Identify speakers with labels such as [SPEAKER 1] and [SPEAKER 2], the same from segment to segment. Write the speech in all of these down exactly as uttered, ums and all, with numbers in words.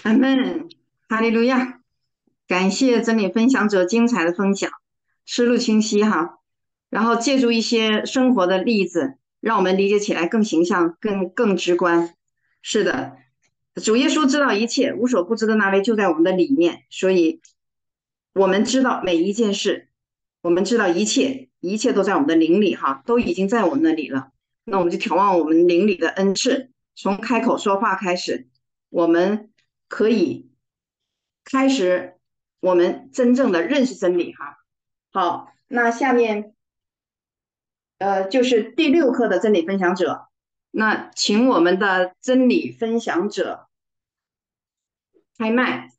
[SPEAKER 1] 阿门，哈利路亚！感谢真理分享者精彩的分享，思路清晰哈。然后借助一些生活的例子，让我们理解起来更形象、更更直观。是的，主耶稣知道一切，无所不知的那位就在我们的里面，所以我们知道每一件事，我们知道一切，一切都在我们的灵里哈，都已经在我们那里了。那我们就眺望我们灵里的恩赐，从开口说话开始，我们可以开始我们真正的认识真理哈。好，那下面呃就是第六课的真理分享者，那请我们的真理分享者开麦。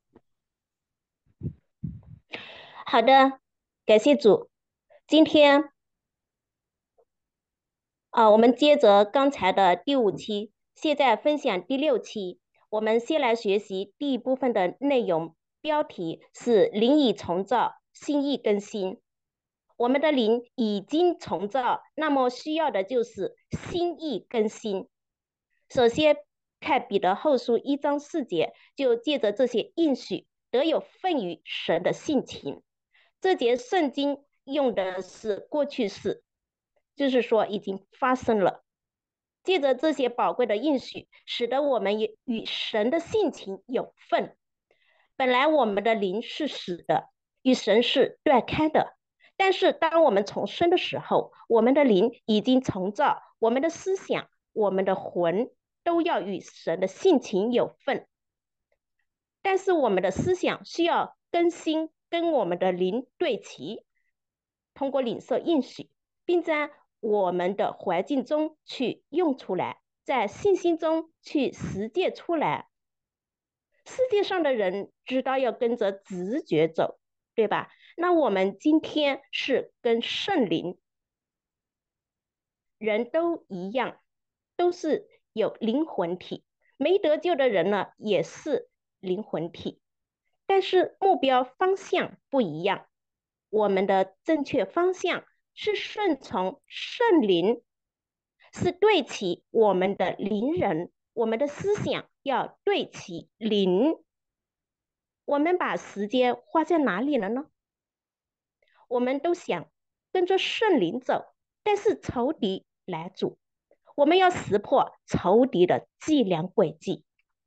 [SPEAKER 2] 好的，感谢主。今天啊，我们接着刚才的第五期，现在分享第六期。我们先来学习第一部分的内容，标题是“灵已重造，心意更新”。我们的灵已经重造，那么需要的就是心意更新。首先看彼得后书一章四节，就借着这些应许，得有份于神的性情。这节圣经用的是过去式，就是说已经发生了。借着这些宝贵的应许，使得我们也与神的性情有份。本来我们的灵是死的，与神是断开的。但是当我们重生的时候，我们的灵已经重造，我们的思想、我们的魂都要与神的性情有份。但是我们的思想需要更新，跟我们的灵对齐，通过领受应许，并在我们的环境中去用出来，在信心中去实践出来。世界上的人知道要跟着直觉走，对吧？那我们今天是跟圣灵，人都一样，都是有灵魂体。没得救的人呢，也是灵魂体，但是目标方向不一样。我们的正确方向是顺从圣灵，是对齐我们的灵人，我们的思想要对齐灵。我们把时间花在哪里了呢？我们都想跟着圣灵走，但是仇敌来阻，我们要识破仇敌的伎俩诡计。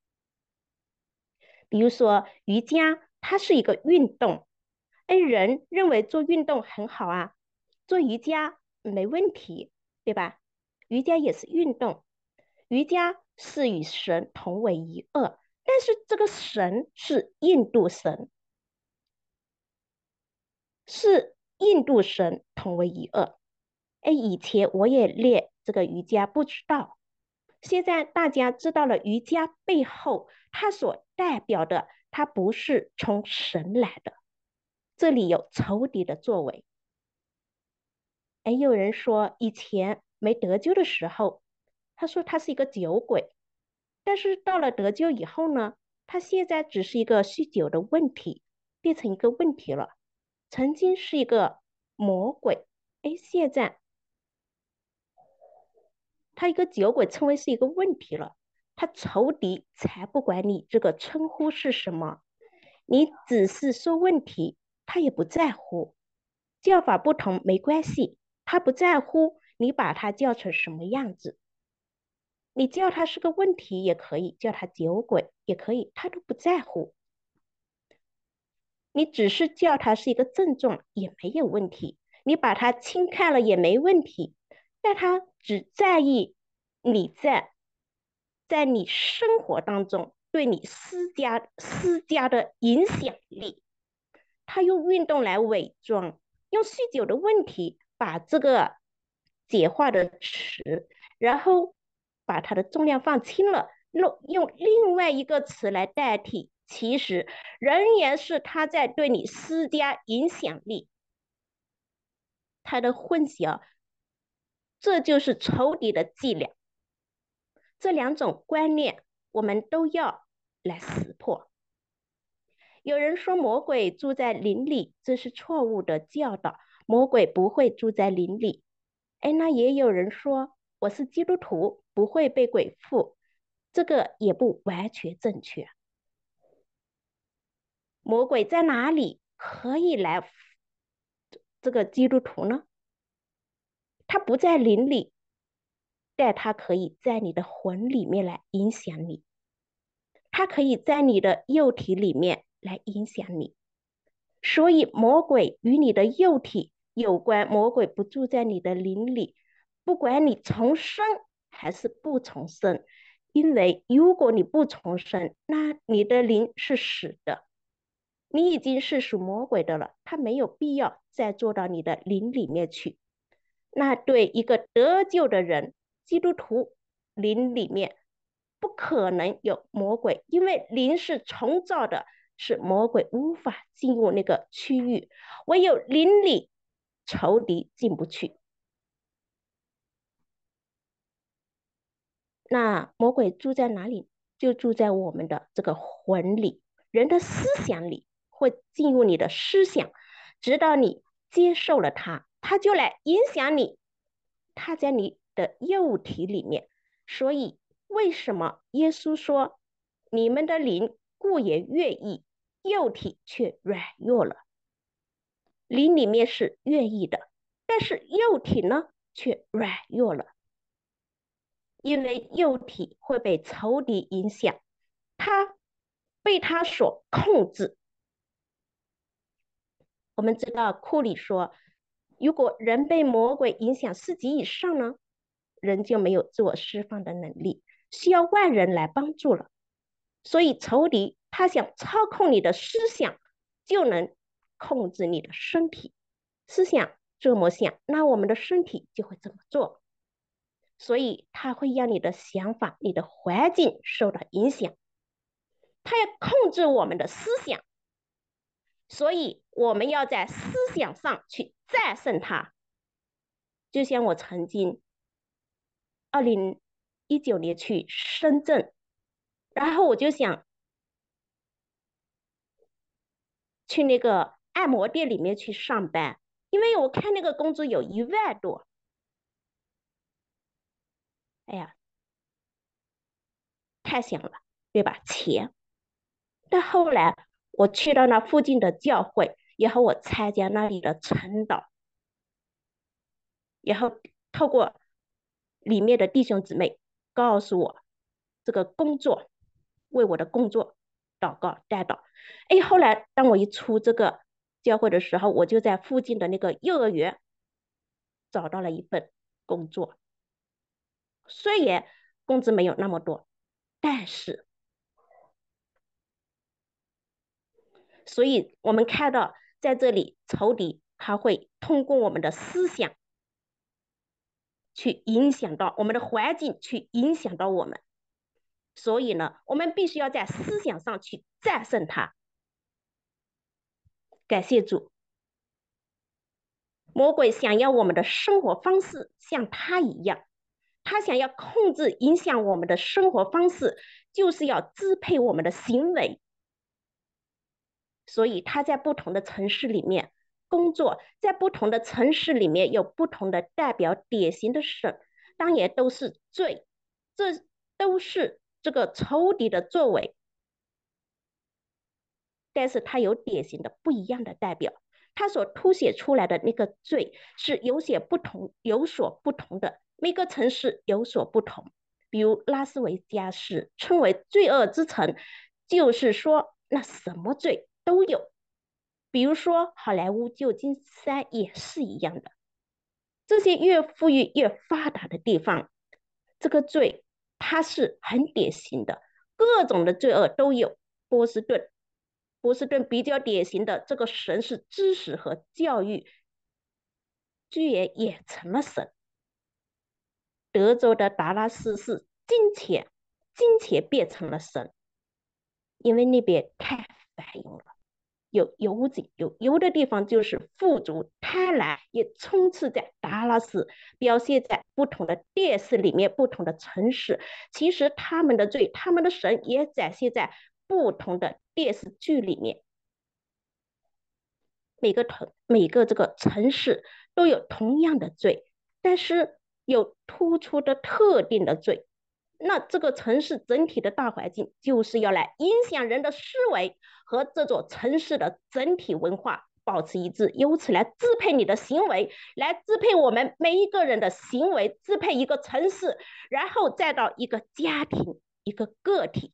[SPEAKER 2] 比如说瑜伽，它是一个运动，哎，人认为做运动很好啊，做瑜伽没问题，对吧？瑜伽也是运动，瑜伽是与神同为一二，但是这个神是印度神，是印度神同为一二。哎，以前我也练这个瑜伽，不知道。现在大家知道了瑜伽背后它所代表的，它不是从神来的，这里有仇敌的作为。哎，有人说以前没得救的时候，他说他是一个酒鬼，但是到了得救以后呢，他现在只是一个酗酒的问题，变成一个问题了。曾经是一个魔鬼，哎，现在他一个酒鬼称为是一个问题了。他仇敌才不管你这个称呼是什么，你只是说问题，他也不在乎。叫法不同没关系，他不在乎你把他叫成什么样子。你叫他是个问题也可以，叫他酒鬼也可以，他都不在乎。你只是叫他是一个症状也没有问题，你把他轻看了也没问题，但他只在意你在在你生活当中对你施加施加的影响力。他用运动来伪装，用酗酒的问题把这个简化的词，然后把它的重量放轻了，用用另外一个词来代替，其实仍然是他在对你施加影响力，他的混淆，这就是仇敌的伎俩。这两种观念我们都要来识破。有人说魔鬼住在林里，这是错误的教导，魔鬼不会住在林里。哎，那也有人说我是基督徒，不会被鬼附，这个也不完全正确。 魔鬼在哪里可以来这个基督徒呢？他不在灵里，但他可以在你的魂里面来影响你，他可以在你的肉体里面来影响你。所以魔鬼与你的肉体有关，魔鬼不住在你的灵里，不管你重生还是不重生，因为如果你不重生，那你的灵是死的，你已经是属魔鬼的了，他没有必要再做到你的灵里面去。那对一个得救的人，基督徒灵里面不可能有魔鬼，因为灵是重造的，是魔鬼无法进入那个区域，唯有灵里仇敌进不去。那魔鬼住在哪里？就住在我们的这个魂里，人的思想里，会进入你的思想，直到你接受了他，他就来影响你，他在你的肉体里面。所以为什么耶稣说你们的灵固也愿意，肉体却软弱了？灵里面是愿意的，但是肉体呢却软弱了，因为肉体会被仇敌影响，他被他所控制。我们知道库里说，如果人被魔鬼影响四级以上呢，人就没有自我释放的能力，需要外人来帮助了。所以仇敌他想操控你的思想，就能控制你的身体。思想这么想，那我们的身体就会这么做。所以他会让你的想法、你的环境受到影响，他要控制我们的思想。所以我们要在思想上去战胜它。就像我曾经二零一九年去深圳，然后我就想去那个按摩店里面去上班，因为我看那个工资有一万多。哎呀，太想了，对吧？钱。但后来我去到那附近的教会，然后我参加那里的晨祷，然后透过里面的弟兄姊妹告诉我这个工作，为我的工作祷告带祷。哎，后来当我一出这个教会的时候，我就在附近的那个幼儿园找到了一份工作，虽然工资没有那么多，但是，所以我们看到在这里仇敌他会通过我们的思想去影响到我们的环境，去影响到我们。所以呢，我们必须要在思想上去战胜它。感谢主，魔鬼想要我们的生活方式像他一样，他想要控制、影响我们的生活方式，就是要支配我们的行为。所以他在不同的城市里面工作，在不同的城市里面有不同的代表典型的神，当然都是罪，这都是这个仇敌的作为。但是它有典型的不一样的代表，它所凸显出来的那个罪是有些不同，有所不同的，每个城市有所不同。比如拉斯维加斯称为罪恶之城，就是说那什么罪都有。比如说好莱坞旧金山也是一样的。这些越富裕越发达的地方，这个罪它是很典型的，各种的罪恶都有。波士顿波士顿比较典型的这个神是知识和教育，居然也成了神。德州的达拉斯是金钱，金钱变成了神，因为那边太繁荣了，有油井，有油的地方就是富足，贪婪也充斥在达拉斯，表现在不同的电视里面，不同的城市。其实他们的罪，他们的神也展现在不同的电视剧里面。每个城每个这个城市都有同样的罪，但是有突出的特定的罪。 那这个城市整体的大环境就是要来影响人的思维和这座城市的整体文化保持一致，由此来支配你的行为，来支配我们每一个人的行为，支配一个城市，然后再到一个家庭，一个个体。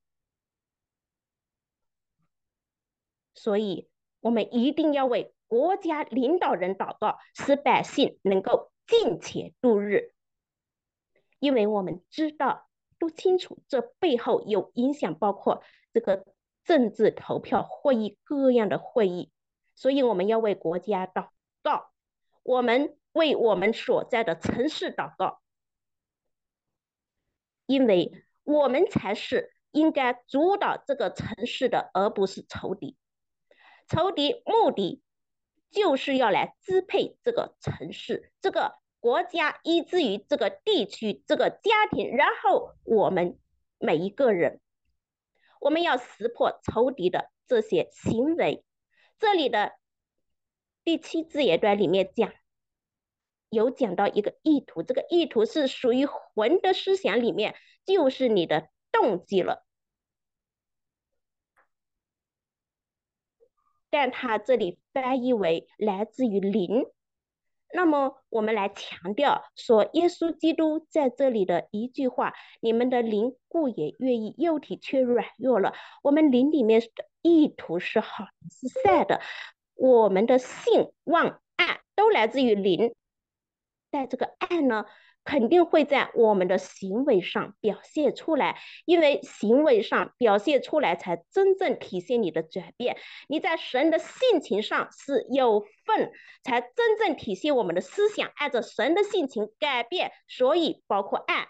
[SPEAKER 2] 所以我们一定要为国家领导人祷告，使百姓能够敬虔度日，因为我们知道都清楚这背后有影响，包括这个政治投票会议，各样的会议，所以我们要为国家祷告，我们为我们所在的城市祷告，因为我们才是应该主导这个城市的，而不是仇敌。仇敌目的就是要来支配这个城市，这个国家，以至于这个地区，这个家庭，然后我们每一个人，我们要识破仇敌的这些行为。这里的第七字节段里面讲，有讲到一个意图，这个意图是属于魂的思想里面，就是你的动机了。但它这里翻译为来自于灵。那么我们来强调说，耶稣基督在这里的一句话，你们的灵固也愿意，肉体却软弱了。我们灵里面的意图是好的，是善的，我们的信望爱都来自于灵。但这个爱呢，肯定会在我们的行为上表现出来，因为行为上表现出来才真正体现你的转变。你在神的性情上是有份，才真正体现我们的思想按照神的性情改变。所以包括爱，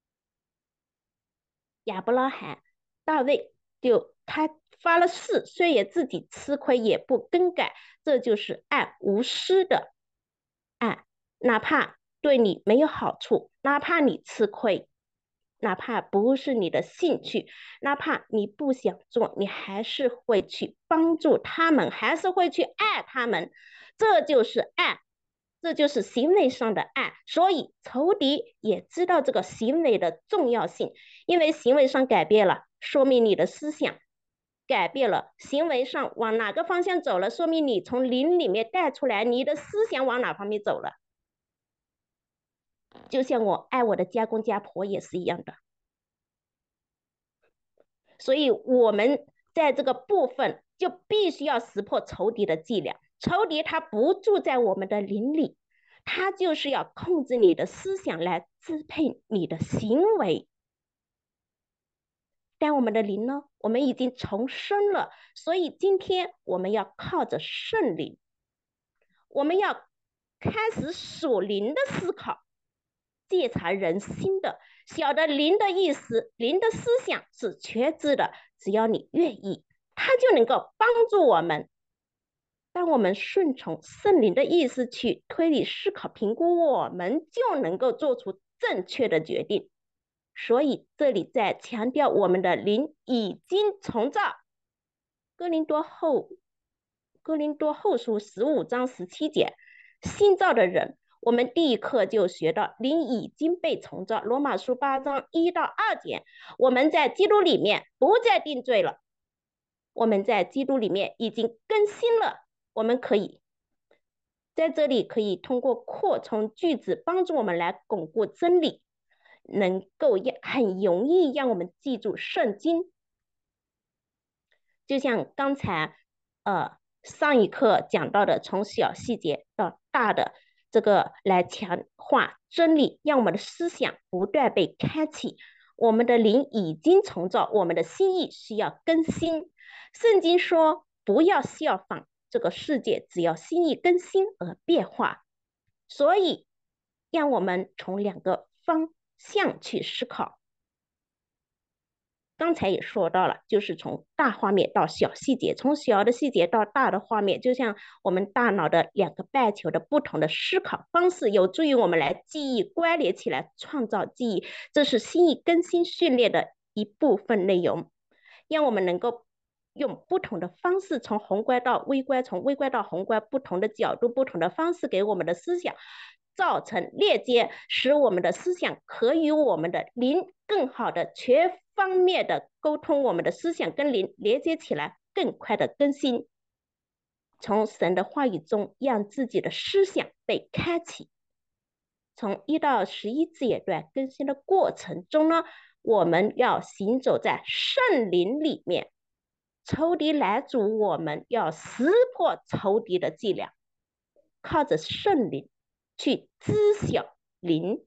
[SPEAKER 2] 亚伯拉罕、大卫，就他发了誓，虽然自己吃亏也不更改，这就是爱，无私的爱，哪怕对你没有好处，哪怕你吃亏，哪怕不是你的兴趣，哪怕你不想做，你还是会去帮助他们，还是会去爱他们，这就是爱，这就是行为上的爱。所以仇敌也知道这个行为的重要性，因为行为上改变了，说明你的思想改变了，行为上往哪个方向走了，说明你从灵里面带出来，你的思想往哪方面走了。就像我爱我的家公家婆也是一样的。所以我们在这个部分就必须要识破仇敌的伎俩。仇敌他不住在我们的灵里，他就是要控制你的思想，来支配你的行为。但我们的灵呢，我们已经重生了，所以今天我们要靠着圣灵，我们要开始属灵的思考，鉴察人心的，晓得灵的意思，灵的思想是全知的，只要你愿意，他就能够帮助我们。当我们顺从圣灵的意思去推理思考评估，我们就能够做出正确的决定。所以这里在强调我们的灵已经重造。哥林多后哥林多后书十五章十七节，新造的人，我们第一课就学到灵已经被重造。罗马书八章一到二节，我们在基督里面不再定罪了，我们在基督里面已经更新了。我们可以在这里可以通过扩充句子帮助我们来巩固真理，能够很容易让我们记住圣经。就像刚才呃上一课讲到的，从小细节到大的这个来强化真理，让我们的思想不断被开启，我们的灵已经重造，我们的心意需要更新。圣经说不要效仿这个世界，只要心意更新而变化。所以让我们从两个方向去思考。刚才也说到了，就是从大画面到小细节，从小的细节到大的画面，就像我们大脑的两个半球的不同的思考方式，有助于我们来记忆关联起来，创造记忆。这是心意更新训练的一部分内容，让我们能够用不同的方式，从宏观到微观，从微观到宏观，不同的角度，不同的方式给我们的思想造成链接，使我们的思想可与我们的灵更好的全方面的沟通我们的思想跟灵连接起来，更快的更新，从神的话语中让自己的思想被开启。从一到十一阶段更新的过程中呢，我们要行走在圣灵里面，仇敌来阻，我们要撕破仇敌的伎俩，靠着圣灵去知晓灵。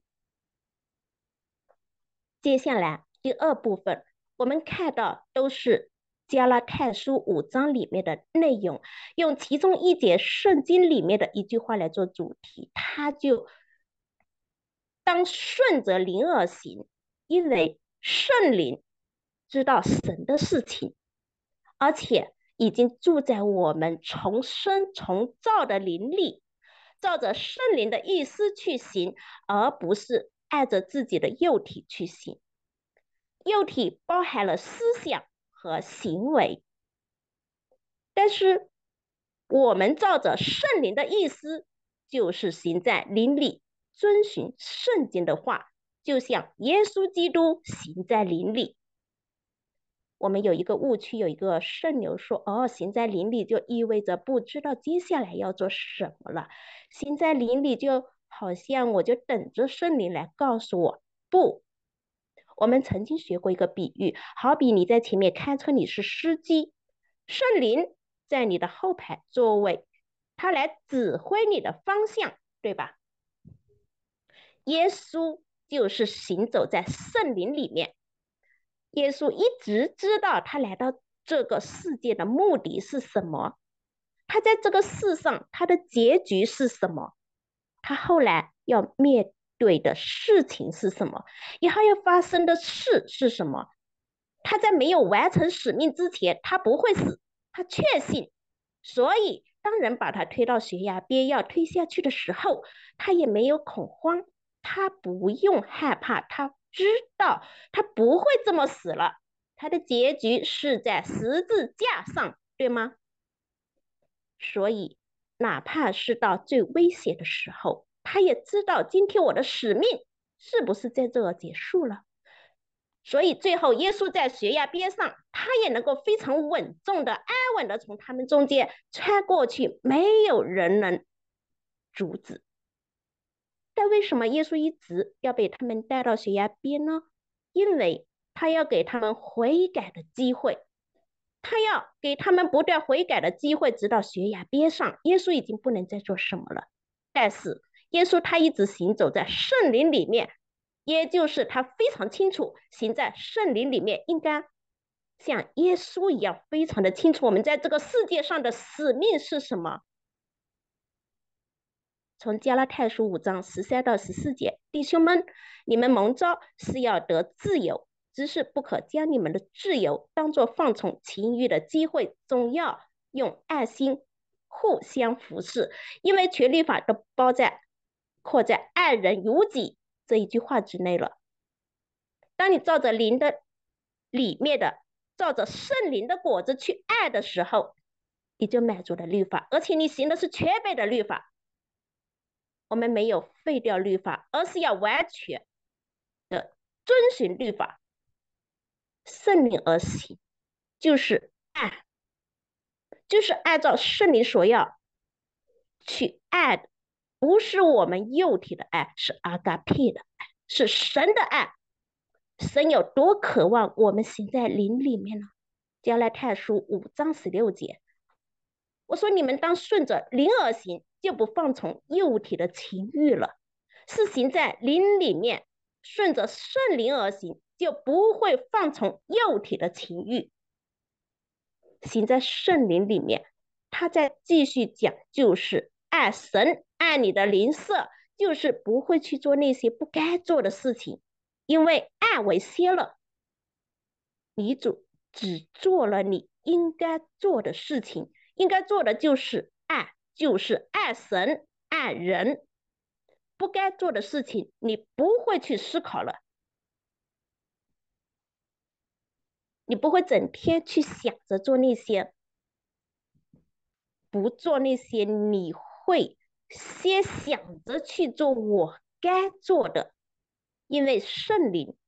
[SPEAKER 2] 接下来第二部分，我们看到都是加拉太书五章里面的内容，用其中一节圣经里面的一句话来做主题，它就当顺着灵而行，因为圣灵知道神的事情，而且已经住在我们重生重造的灵里，照着圣灵的意思去行，而不是按着自己的肉体去行。肉体包含了思想和行为，但是我们照着圣灵的意思，就是行在灵里，遵循圣经的话，就像耶稣基督行在灵里。我们有一个误区，有一个圣流说，哦，行在灵里就意味着不知道接下来要做什么了，行在灵里就好像我就等着圣灵来告诉我。不，我们曾经学过一个比喻，好比你在前面开车，你是司机，圣灵在你的后排座位，他来指挥你的方向，对吧？耶稣就是行走在圣灵里面，耶稣一直知道他来到这个世界的目的是什么，他在这个世上他的结局是什么，他后来要面对的事情是什么，以后要发生的事是什么。他在没有完成使命之前，他不会死，他确信。所以当人把他推到悬崖边要推下去的时候，他也没有恐慌，他不用害怕，他知道他不会这么死了，他的结局是在十字架上，对吗？所以哪怕是到最危险的时候，他也知道今天我的使命是不是在这儿结束了。所以最后耶稣在悬崖边上，他也能够非常稳重的安稳的从他们中间穿过去，没有人能阻止。但为什么耶稣一直要被他们带到悬崖边呢？因为他要给他们悔改的机会，他要给他们不断悔改的机会，直到悬崖边上，耶稣已经不能再做什么了。但是耶稣他一直行走在圣灵里面，也就是他非常清楚行在圣灵里面，应该像耶稣一样非常的清楚我们在这个世界上的使命是什么。从加拉太书五章十三到十四节，弟兄们，你们蒙召是要得自由，只是不可将你们的自由当作放纵情欲的机会，总要用爱心互相服侍，因为全律法都包在括在爱人如己这一句话之内了。当你照着灵的里面的照着圣灵的果子去爱的时候，你就满足了律法，而且你行的是全备的律法。我们没有废掉律法，而是要完全的遵循律法，圣灵而行，就是爱，就是按照圣灵所要去爱的，不是我们肉体的爱，是阿嘎佩的爱，是神的爱。神有多渴望我们行在灵里面呢？加拉太书五章十六节，我说你们当顺着灵而行，就不放从肉体的情欲了，是行在灵里面，顺着圣灵而行，就不会放从肉体的情欲。行在圣灵里面，他在继续讲，就是爱神，爱你的邻舍，就是不会去做那些不该做的事情，因为爱为先了，你主只做了你应该做的事情，应该做的就是爱，就是爱神爱人，不该做的事情你不会去思考了，你不会整天去想着做那些，不做那些，你会先想着去做我该做的，因为圣灵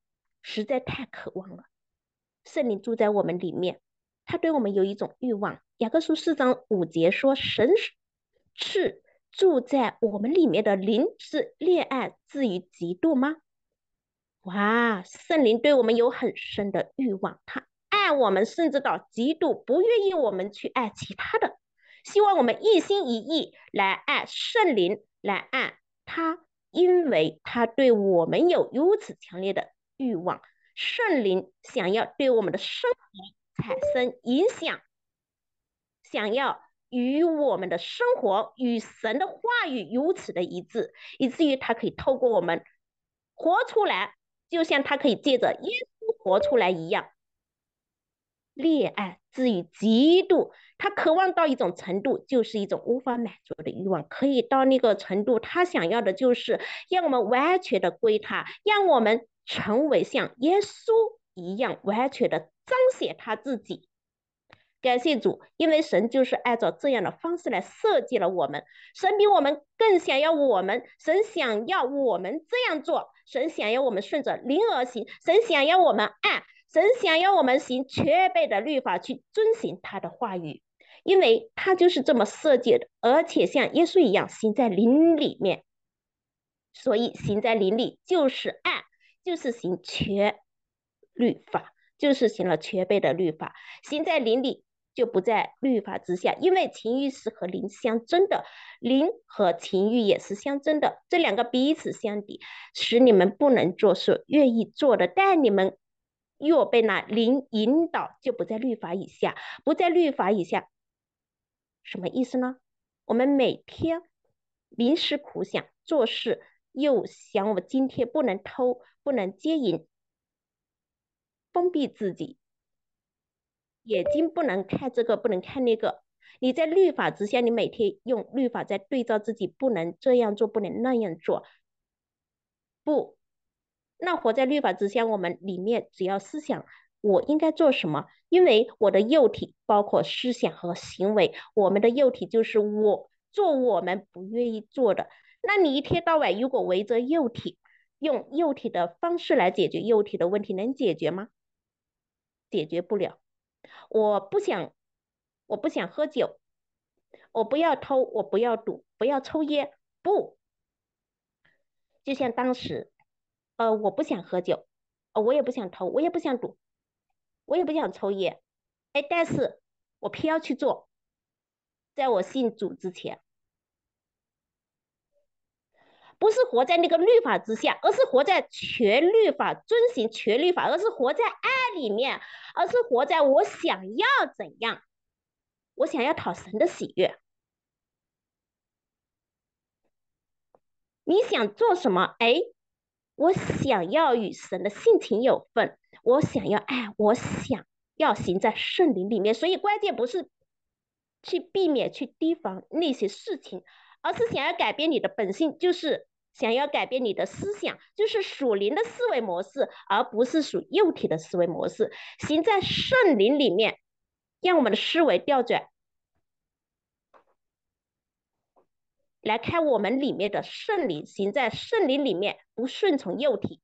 [SPEAKER 2] 实在太渴望了。圣灵住在我们里面，他对我们有一种欲望。雅各书四章五节说，神是住在我们里面的灵是恋爱至于嫉妒吗？哇，圣灵对我们有很深的欲望，他爱我们甚至到嫉妒，不愿意我们去爱其他的，希望我们一心一意来爱圣灵，来爱他，因为他对我们有如此强烈的欲望。圣灵想要对我们的生活产生影响，想要与我们的生活与神的话语如此的一致，以至于他可以透过我们活出来，就像他可以借着耶稣活出来一样。恋爱至于嫉妒，他渴望到一种程度，就是一种无法满足的欲望，可以到那个程度，他想要的就是让我们完全的归他，让我们成为像耶稣一样完全的彰显他自己。感谢主，因为神就是按照这样的方式来设计了我们。神比我们更想要我们，神想要我们这样做，神想要我们顺着灵而行，神想要我们爱，神想要我们行全备的律法去遵行他的话语，因为他就是这么设计的，而且像耶稣一样行在灵里面。所以行在灵里就是爱，就是行全律法，就是行了全备的律法。行在灵里就不在律法之下，因为情欲是和灵相争的，灵和情欲也是相争的，这两个彼此相抵，使你们不能做所愿意做的。但你们若被那灵引导，就不在律法以下，不在律法以下，什么意思呢？我们每天临时苦想做事，又想我今天不能偷，不能奸淫，封闭自己，眼睛不能看这个，不能看那个。你在律法之下，你每天用律法在对照自己，不能这样做，不能那样做。不，那活在律法之下，我们里面只要思想我应该做什么，因为我的幼体包括思想和行为，我们的幼体就是我做我们不愿意做的。那你一天到晚如果围着幼体，用幼体的方式来解决幼体的问题，能解决吗？解决不了。我不想，我不想喝酒，我不要偷，我不要赌，不要抽烟，不。就像当时，呃，我不想喝酒，呃，我也不想偷，我也不想赌，我也不想抽烟，哎，但是我偏要去做。在我信主之前，不是活在那个律法之下，而是活在全律法，遵行全律法，而是活在爱里面，而是活在我想要怎样，我想要讨神的喜悦。你想做什么？哎，我想要与神的性情有份，我想要爱，我想要行在圣灵里面。所以关键不是去避免、去提防那些事情，而是想要改变你的本性，就是想要改变你的思想，就是属灵的思维模式，而不是属幼体的思维模式。行在圣灵里面，让我们的思维调转。来看我们里面的圣灵，行在圣灵里面，不顺从幼体。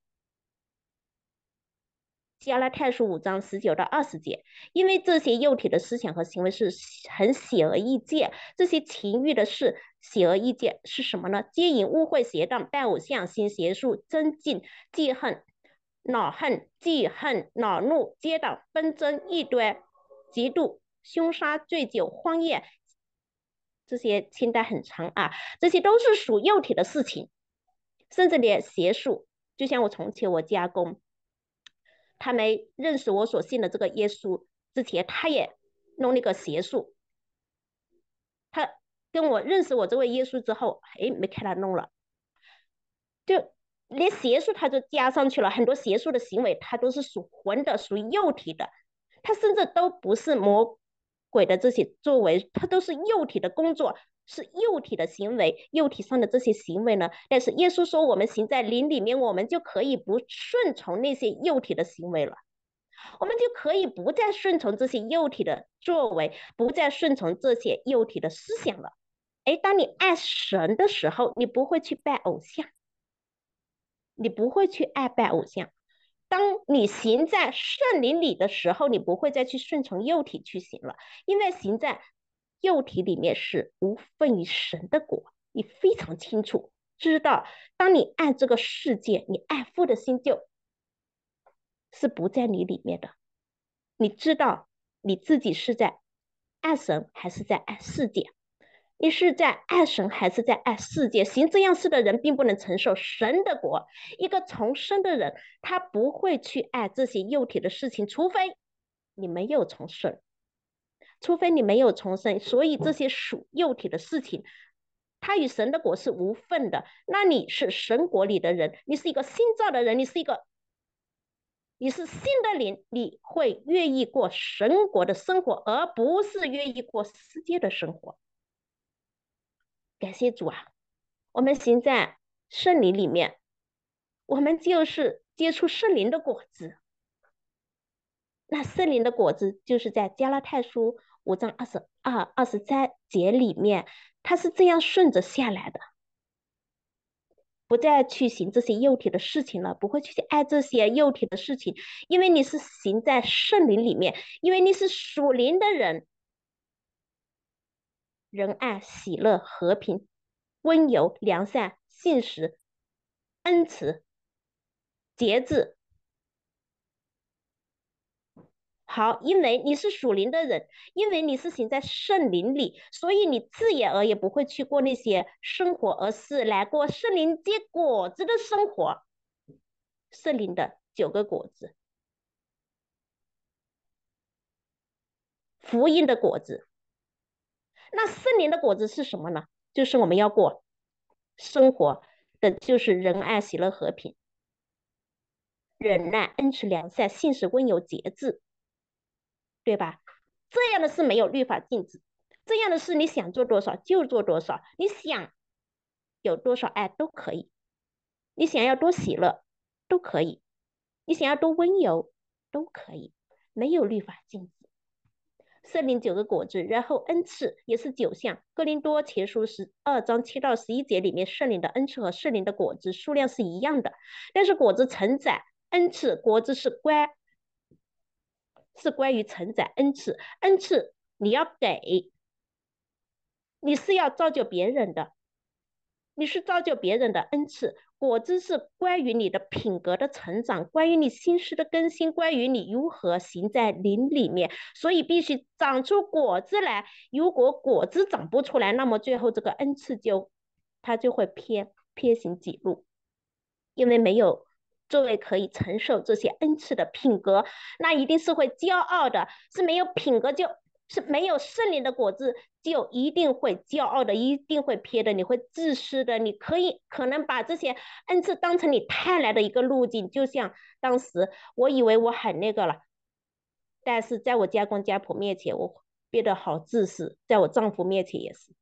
[SPEAKER 2] 加拉太书五章十九到二十节，因为这些幼体的思想和行为是很显而易见，这些情欲的事显而易见是什么呢？奸淫、污秽、邪荡、拜偶像、行邪术、争竞、记恨、恼恨、记恨、恼怒、结党、纷争、异端、嫉妒、凶杀、醉酒、荒宴。这些清单很长啊，这些都是属幼体的事情，甚至连邪术，就像我从前我家公，他没认识我所信的这个耶稣之前，他也弄那个邪术。他跟我认识我这位耶稣之后，哎，没看他弄了，就连邪术他就加上去了，很多邪术的行为，他都是属魂的，属幼体的，他甚至都不是魔鬼的这些作为，他都是幼体的工作，是幼体的行为，幼体上的这些行为呢。但是耶稣说，我们行在灵里面，我们就可以不顺从那些幼体的行为了，我们就可以不再顺从这些幼体的作为，不再顺从这些幼体的思想了。哎，当你爱神的时候，你不会去拜偶像，你不会去爱拜偶像。 当你行在圣灵里的时候，你不会再去顺从肉体去行了，因为行在肉体里面是无份于神的果。你非常清楚知道，当你爱这个世界，你爱父的心就是不在你里面的。你知道你自己是在爱神还是在爱世界？你是在爱神还是在爱世界？行这样事的人并不能承受神的国。一个重生的人，他不会去爱这些肉体的事情，除非你没有重生，除非你没有重生。所以这些属肉体的事情，他与神的国是无份的。那你是神国里的人，你是一个新造的人，你是一个你是新的灵，你会愿意过神国的生活，而不是愿意过世界的生活。感谢主啊，我们行在圣灵里面，我们就是结出圣灵的果子。那圣灵的果子就是在加拉太书五章二十二、二十三节里面，它是这样顺着下来的。不再去行这些肉体的事情了，不会去爱这些肉体的事情，因为你是行在圣灵里面，因为你是属灵的人。仁爱、喜乐、和平、温柔、良善、信实、恩慈、节制。好，因为你是属灵的人，因为你是行在圣灵里，所以你自然而然不会去过那些生活，而是来过圣灵结果子的生活。圣灵的九个果子，福音的果子。那圣灵的果子是什么呢？就是我们要过生活的，就是仁爱、喜乐、和平、忍耐、恩慈、良善、信实、温柔、节制，对吧？这样的事没有律法禁止，这样的事你想做多少就做多少，你想有多少爱都可以，你想要多喜乐都可以，你想要多温柔都可以，没有律法禁止。圣灵九个果子，然后恩赐也是九项。哥林多前书十二章七到十一节里面，圣灵的恩赐和圣灵的果子数量是一样的，但是果子承载，恩赐果子是关是关于承载恩赐，恩赐你要给，你是要造就别人的，你是造就别人的恩赐。果子是关于你的品格的成长，关于你心思的更新，关于你如何行在灵里面，所以必须长出果子来。如果果子长不出来，那么最后这个恩赐就它就会偏偏行己路，因为没有作为可以承受这些恩赐的品格，那一定是会骄傲的，是没有品格就是没有圣灵的果子，就一定会骄傲的，一定会撇的，你会自私的，你可以可能把这些恩赐当成你带来的一个路径，就像当时我以为我很那个了，但是在我家公家婆面前，我变得好自私，在我丈夫面前也是。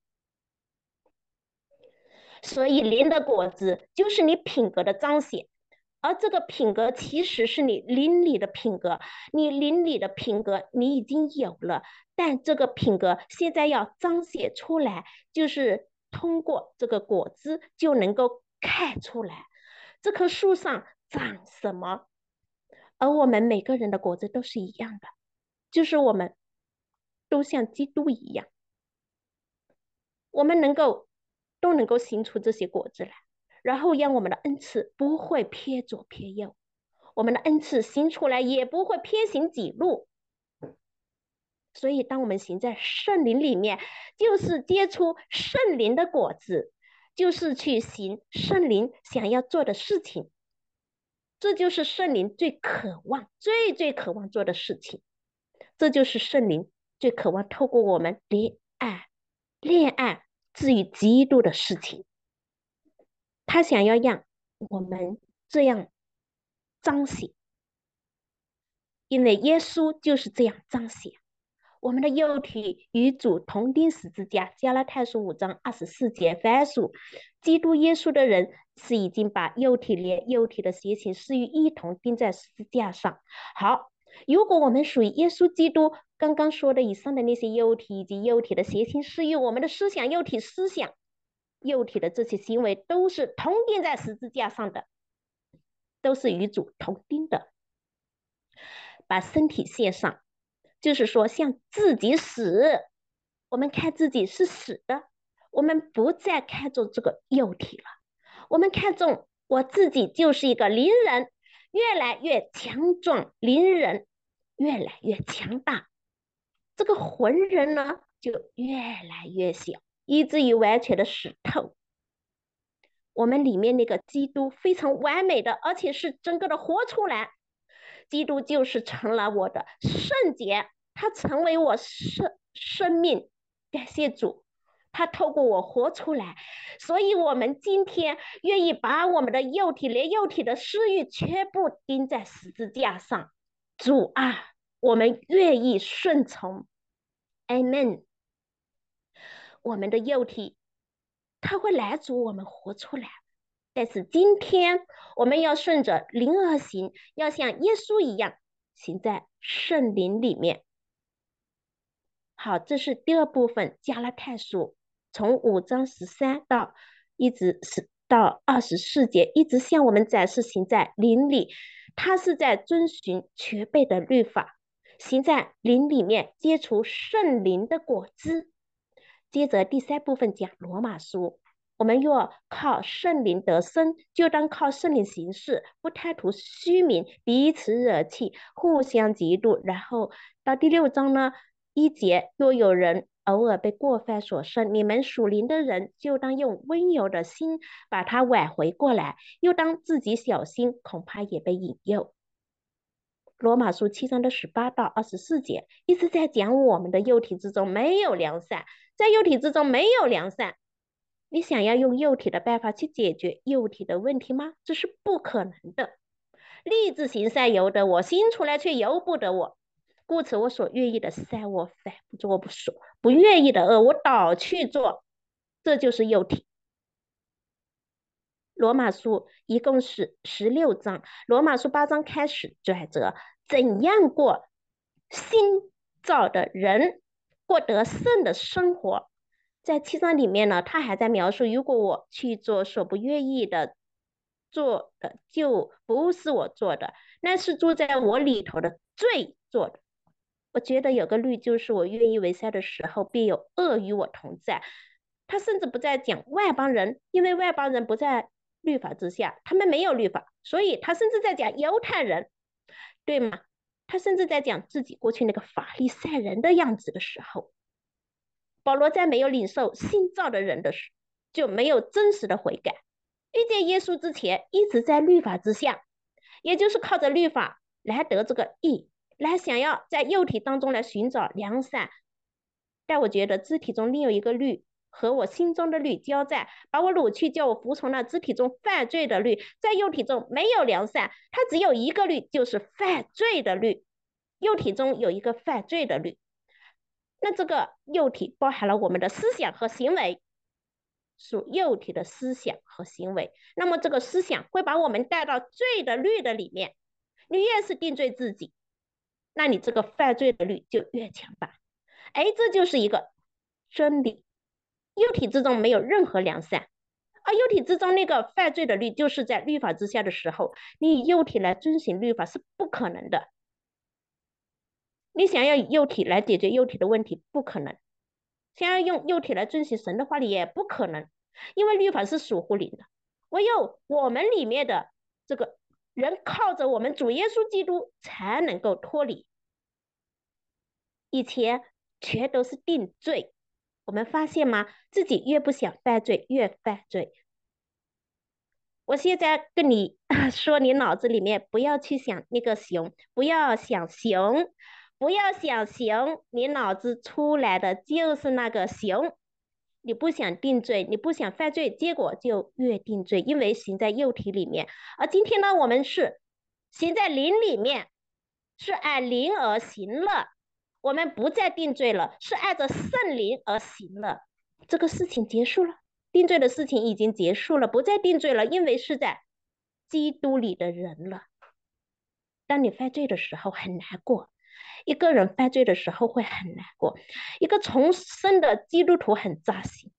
[SPEAKER 2] 所以灵的果子就是你品格的彰显，而这个品格其实是你灵里的品格，你灵里的品格你已经有了，但这个品格现在要彰显出来，就是通过这个果子就能够看出来这棵树上长什么。而我们每个人的果子都是一样的，就是我们都像基督一样，我们能够都能够行出这些果子来，然后让我们的恩赐不会偏左偏右，我们的恩赐行出来也不会偏行己路。所以当我们行在圣灵里面，就是结出圣灵的果子，就是去行圣灵想要做的事情，这就是圣灵最渴望最最渴望做的事情，这就是圣灵最渴望透过我们恋爱恋爱至于基督的事情，他想要让我们这样彰显，因为耶稣就是这样彰显。我们的肉体与主同钉十字架，加拉太书五章二十四节反属基督耶稣的人，是已经把肉体连肉体的邪情私欲一同钉在十字架上。好，如果我们属于耶稣基督刚刚说的以上的那些肉体以及肉体的邪情私欲，我们的思想、肉体思想、肉体的这些行为都是同钉在十字架上的，都是与主同钉的。 把身体献上，就是说向自己死。我们看自己是死的，我们不再看重这个幼体了，我们看重我自己就是一个灵人，越来越强壮，灵人越来越强大，这个魂人呢就越来越小，以至于完全的死透。我们里面那个基督非常完美的，而且是整个的活出来。基督就是成了我的圣洁，他成为我生生命。感谢主，他透过我活出来。所以我们今天愿意把我们的幼体，连幼体的私欲全部钉在十字架上。主啊，我们愿意顺从。Amen。我们的幼体，他会拦阻我们活出来。但是今天我们要顺着灵而行，要像耶稣一样行在圣灵里面。好，这是第二部分加拉太书，从五章十三到一直是到二十四节，一直向我们展示行在灵里。他是在遵循全备的律法，行在灵里面，结出圣灵的果子。接着第三部分讲罗马书，我们若靠圣灵得生，就当靠圣灵行事，不贪图虚名，彼此惹气，互相嫉妒。然后到第六章呢，一节，若有人偶尔被过犯所胜，你们属灵的人就当用温柔的心把他挽回过来，又当自己小心，恐怕也被引诱。罗马书七章的十八到二十四节一直在讲我们的幼体之中没有良善，在幼体之中没有良善。你想要用幼体的办法去解决幼体的问题吗？这是不可能的。立志行善由得我，行出来却由不得我。故此我所愿意的善我反不做，不说不愿意的恶我倒去做，这就是幼体。罗马书一共是十六章，罗马书八章开始转折，怎样过新造的人过得胜的生活。在七章里面呢，他还在描述，如果我去做所不愿意的做的，就不是我做的，那是住在我里头的罪做的。我觉得有个律，就是我愿意为善的时候，必有恶与我同在。他甚至不再讲外邦人，因为外邦人不在律法之下，他们没有律法，所以他甚至在讲犹太人，对吗？他甚至在讲自己过去那个法利赛人的样子的时候，保罗在没有领受新造的人的时候，就没有真实的悔改。遇见耶稣之前，一直在律法之下，也就是靠着律法来得这个义，来想要在幼体当中来寻找良善。但我觉得肢体中另有一个律和我心中的律交战，把我掳去，叫我服从了肢体中犯罪的律。在幼体中没有良善，它只有一个律，就是犯罪的律。幼体中有一个犯罪的律，那这个幼体包含了我们的思想和行为，属幼体的思想和行为。那么这个思想会把我们带到罪的律的里面，你越是定罪自己，那你这个犯罪的律就越强大。哎，这就是一个真理。幼体之中没有任何良善，而幼体之中那个犯罪的律，就是在律法之下的时候，你以幼体来遵循律法是不可能的。你想要以幼体来解决幼体的问题，不可能；想要用幼体来遵循神的话里，也不可能，因为律法是属乎灵的。唯有我们里面的这个人，靠着我们主耶稣基督，才能够脱离。以前全都是定罪，我们发现吗？自己越不想犯罪，越犯罪。我现在跟你说，你脑子里面不要去想那个熊，不要想熊，不要想熊，你脑子出来的就是那个熊。你不想定罪，你不想犯罪，结果就越定罪，因为行在幼体里面。而今天呢，我们是行在灵里面，是按灵而行了，我们不再定罪了，是按着圣灵而行了。这个事情结束了。定罪的事情已经结束了，不再定罪了，因为是在基督里的人了。当你犯罪的时候很难过，一个人犯罪的时候会很难过，一个重生的基督徒很扎心。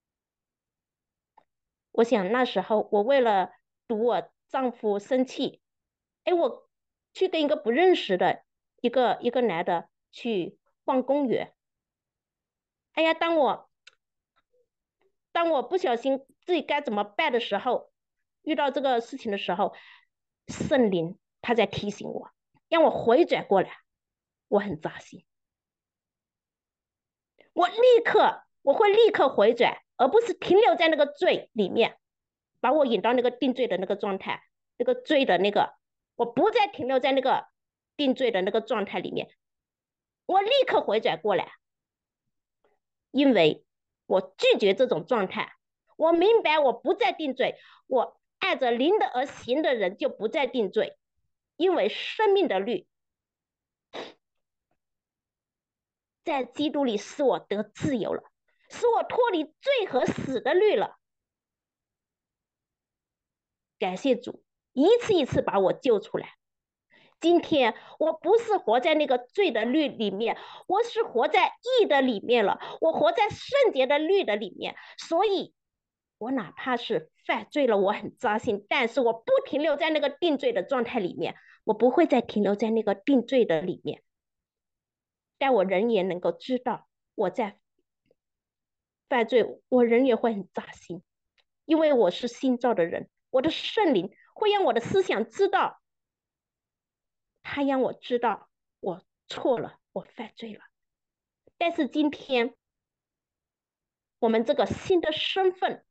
[SPEAKER 2] 我想那时候我为了赌我丈夫生气， 哎，我去跟一个不认识的一个一个男的去逛公园。哎呀，当我当我不小心自己该怎么办的时候，遇到这个事情的时候，圣灵他在提醒我，让我回转过来，我很扎心。我立刻我会立刻回转，而不是停留在那个罪里面，把我引到那个定罪的那个状态，那个罪的那个，我不再停留在那个定罪的那个状态里面，我立刻回转过来，因为我拒绝这种状态，我明白我不再定罪，我按着灵的而行的人就不再定罪，因为生命的律在基督里使我得自由了，使我脱离罪和死的律了。感谢主，一次一次把我救出来。今天我不是活在那个罪的律里面，我是活在义的里面了，我活在圣洁的律的里面。所以我哪怕是犯罪了，我很扎心，但是我不停留在那个定罪的状态里面，我不会再停留在那个定罪的里面。但我人也能够知道我在犯罪，我人也会很扎心，因为我是新造的人，我的圣灵会让我的思想知道，他让我知道我错了，我犯罪了。但是今天我们这个新的身份，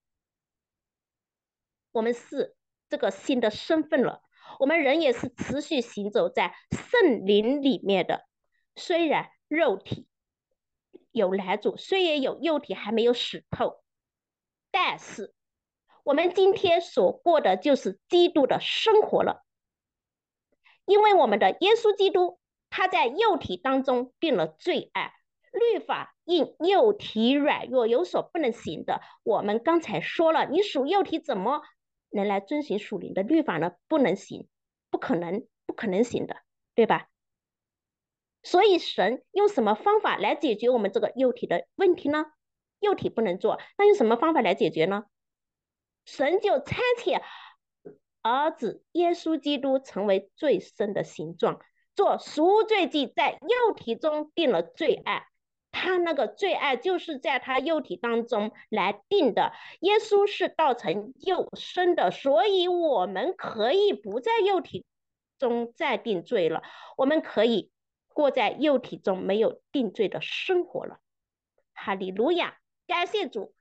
[SPEAKER 2] 我们是这个新的身份了，我们人也是持续行走在圣灵里面的。虽然肉体有拦阻，虽然有肉体还没有死透，但是我们今天所过的就是基督的生活了。因为我们的耶稣基督，他在肉体当中定了罪案，律法因肉体软弱有所不能行的。我们刚才说了，你属肉体怎么能来遵循属灵的律法呢？不能行，不可能，不可能行的，对吧？所以神用什么方法来解决我们这个肉体的问题呢？肉体不能做，那用什么方法来解决呢？神就差遣儿子耶稣基督成为罪身的形状，做赎罪祭，在肉体中定了罪案。他那个罪案就是在他肉体当中来定的。耶稣是道成肉身的，所以我们可以不在肉体中再定罪了，我们可以过在肉体中没有定罪的生活了。哈利路亚，感谢主。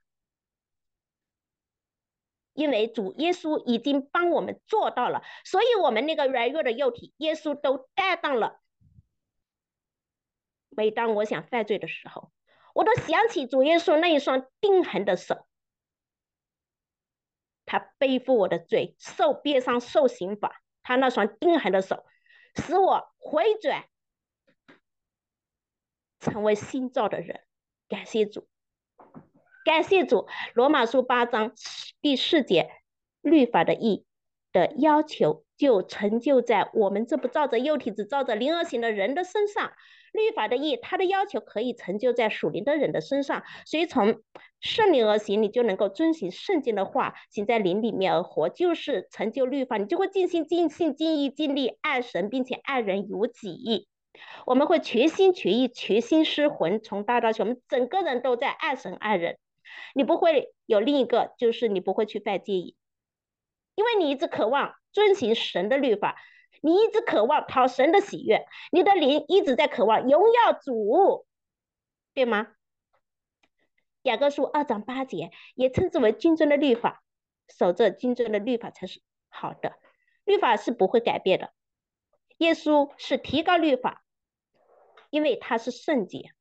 [SPEAKER 2] 因为主耶稣已经帮我们做到了，所以我们那个软弱的肉体，耶稣都担当了。每当我想犯罪的时候，我都想起主耶稣那一双钉痕的手，他背负我的罪，受鞭伤，受刑罚，他那双钉痕的手，使我回转，成为新造的人。感谢主。感谢主，罗马书八章第四节，律法的义的要求就成就在我们这不照着肉体只照着灵而行的人的身上。律法的义，它的要求可以成就在属灵的人的身上，所以从圣灵而行，你就能够遵行圣经的话，行在灵里面而活，就是成就律法，你就会尽心尽性尽意尽力爱神，并且爱人如己。我们会全心全意全心失魂，从大到小，我们整个人都在爱神爱人。你不会有另一个，就是你不会去犯戒瘾，因为你一直渴望遵行神的律法，你一直渴望讨神的喜悦，你的灵一直在渴望荣耀主，对吗？雅各书二章八节也称之为君尊的律法，守着君尊的律法才是好的，律法是不会改变的。耶稣是提高律法，因为他是圣洁。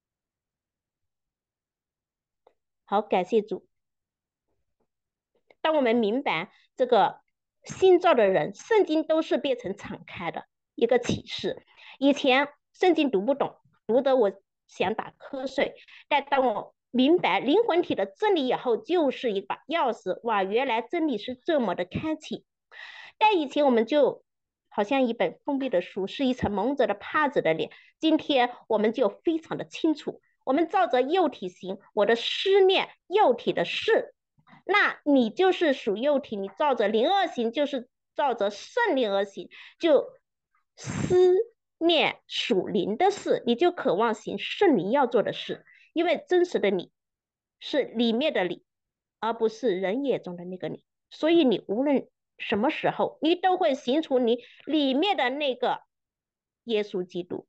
[SPEAKER 2] 好，感谢主。当我们明白这个新造的人，圣经都是变成敞开的一个启示。以前圣经读不懂，读得我想打瞌睡，但当我明白灵魂体的真理以后，就是一把钥匙。哇，原来真理是这么的开启。但以前我们就好像一本封闭的书，是一层蒙着的帕子的脸。今天我们就非常的清楚，我们照着肉体行，我的思念肉体的事，那你就是属肉体，你照着灵而行，就是照着圣灵而行，就思念属灵的事，你就渴望行圣灵要做的事。因为真实的你是里面的你，而不是人眼中的那个你，所以你无论什么时候，你都会行出你里面的那个耶稣基督。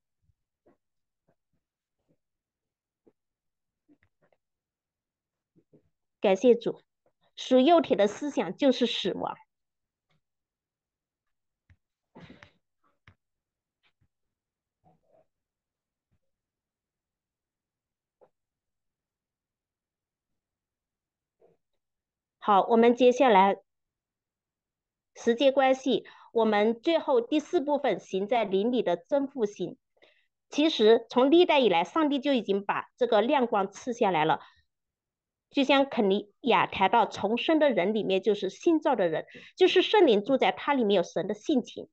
[SPEAKER 2] 感谢主，属肉体的思想就是死亡。好，我们接下来时间关系，我们最后第四部分行在灵里的真复兴。其实从历代以来，上帝就已经把这个亮光赐下来了。就像肯尼亚谈到重生的人里面，就是新造的人，就是圣灵住在他里面，有神的性情。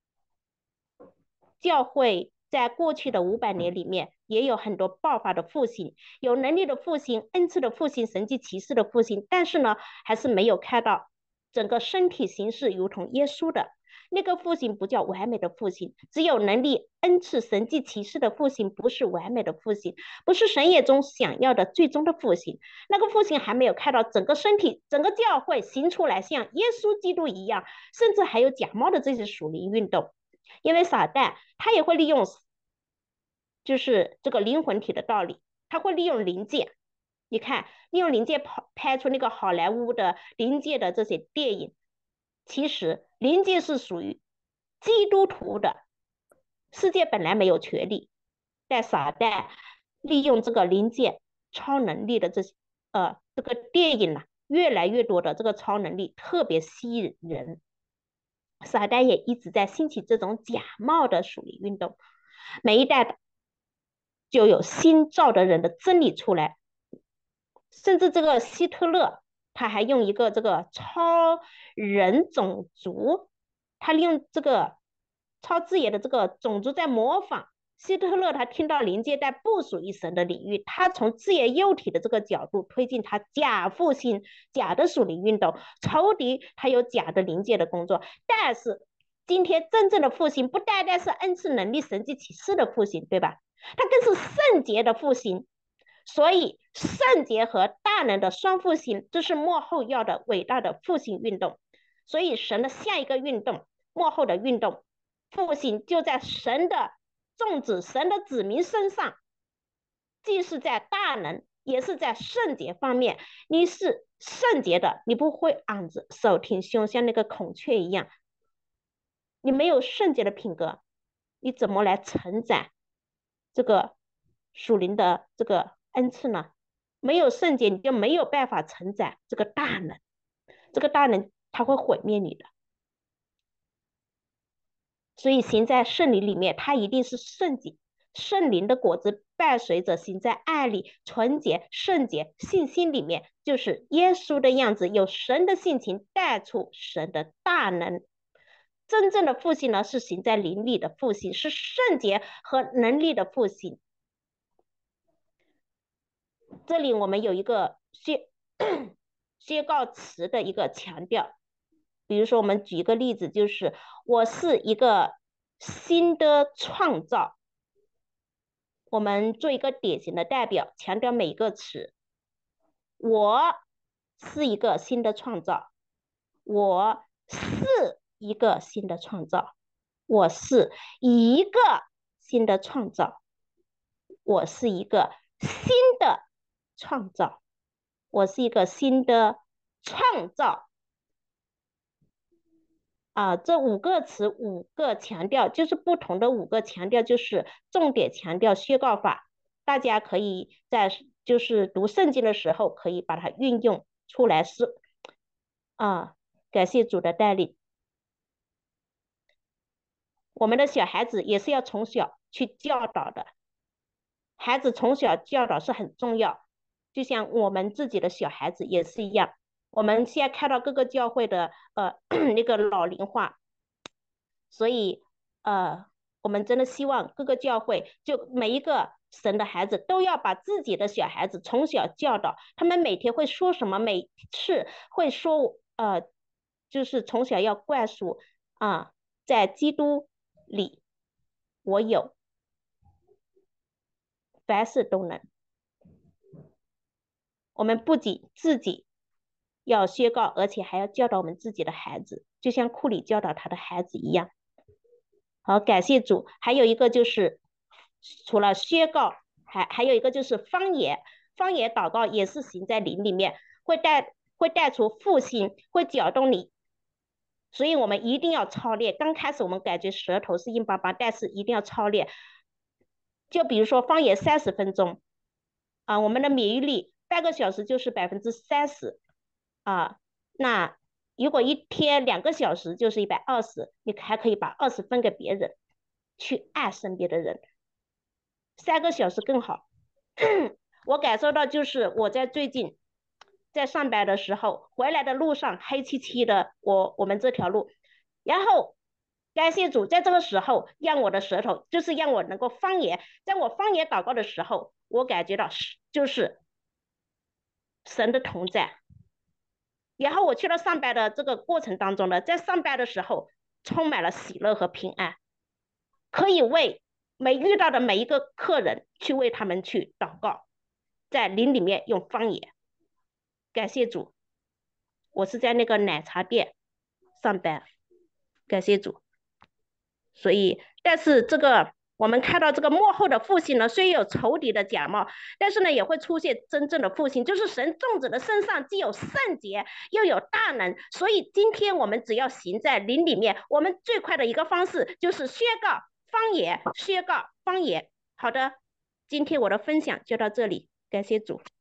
[SPEAKER 2] 教会在过去的五百年里面，也有很多爆发的复兴，有能力的复兴、恩赐的复兴、神迹奇事的复兴，但是呢，还是没有看到整个身体形式如同耶稣的那个复兴，不叫完美的复兴。只有能力、恩赐、神迹奇事的复兴，不是完美的复兴，不是神眼中想要的最终的复兴。那个复兴还没有看到整个身体、整个教会行出来，像耶稣基督一样，甚至还有假冒的这些属灵运动。因为撒旦他也会利用，就是这个灵魂体的道理，他会利用灵界。你看，利用灵界拍拍出那个好莱坞的灵界的这些电影，其实灵界是属于基督徒的，世界本来没有权利，但撒旦利用这个灵界超能力的这些呃这个电影呢、啊，越来越多的这个超能力特别吸引人。撒旦也一直在兴起这种假冒的属灵运动，每一代就有新造的人的真理出来，甚至这个希特勒他还用一个这个超人种族，他利用这个超自然的这个种族在模仿希特勒。他听到灵界在不属于神的领域，他从自然幼体的这个角度推进他假复兴、假的属灵运动。仇敌他有假的灵界的工作，但是今天真正的复兴不单单是恩赐能力、神迹启示的复兴，对吧？它更是圣洁的复兴。所以圣洁和大能的双复兴，这是末后要的伟大的复兴运动。所以神的下一个运动，末后的运动复兴，就在神的众子、神的子民身上，既是在大能，也是在圣洁方面。你是圣洁的，你不会昂着手挺胸，像那个孔雀一样。你没有圣洁的品格，你怎么来承载这个属灵的这个恩赐呢？没有圣洁，你就没有办法承载这个大能。这个大能它会毁灭你的。所以行在圣灵里面，它一定是圣洁。圣灵的果子伴随着行在爱里、纯洁、圣洁、信心里面，就是耶稣的样子，有神的性情，带出神的大能。真正的复兴呢，是行在灵里的复兴，是圣洁和能力的复兴。这里我们有一个宣宣告词的一个强调，比如说我们举一个例子，就是我是一个新的创造。我们做一个典型的代表，强调每一个词。我是一个新的创造，我是一个新的创造，我是一个新的创造，我是一个新的创造，我是一个新的创造。啊，这五个词五个强调，就是不同的五个强调，就是重点强调宣告法。大家可以在就是读圣经的时候，可以把它运用出来。是啊，感谢主的带领。我们的小孩子也是要从小去教导的，孩子从小教导是很重要，就像我们自己的小孩子也是一样。我们现在看到各个教会的呃那个老龄化，所以呃我们真的希望各个教会就每一个神的孩子都要把自己的小孩子从小教导，他们每天会说什么，每次会说呃就是从小要灌输啊，在基督里我有凡事都能。我们不仅自己要宣告，而且还要教导我们自己的孩子，就像库里教导他的孩子一样。好，感谢主。还有一个就是，除了宣告，还还有一个就是方言。方言祷告也是行在灵里面，会带会带出复兴，会搅动你。所以我们一定要操练。刚开始我们感觉舌头是硬邦邦，但是一定要操练。就比如说方言三十分钟，啊，我们的免疫力半个小时就是百分之三十，啊，那如果一天两个小时就是一百二十，你还可以把二十分给别人，去爱身边的人。三个小时更好。我感受到就是我在最近在上班的时候，回来的路上黑漆漆的，我我们这条路，然后感谢主，在这个时候让我的舌头，就是让我能够方言，在我方言祷告的时候，我感觉到就是神的同在。然后我去了上班的这个过程当中呢，在上班的时候充满了喜乐和平安，可以为每遇到的每一个客人去为他们去祷告，在灵里面用方言。感谢主，我是在那个奶茶店上班，感谢主。所以，但是这个我们看到这个幕后的复兴呢，虽有仇敌的假冒，但是呢也会出现真正的复兴，就是神众子的身上既有圣洁，又有大能。所以今天我们只要行在灵里面，我们最快的一个方式就是宣告方言，宣告方言。好的，今天我的分享就到这里，感谢主。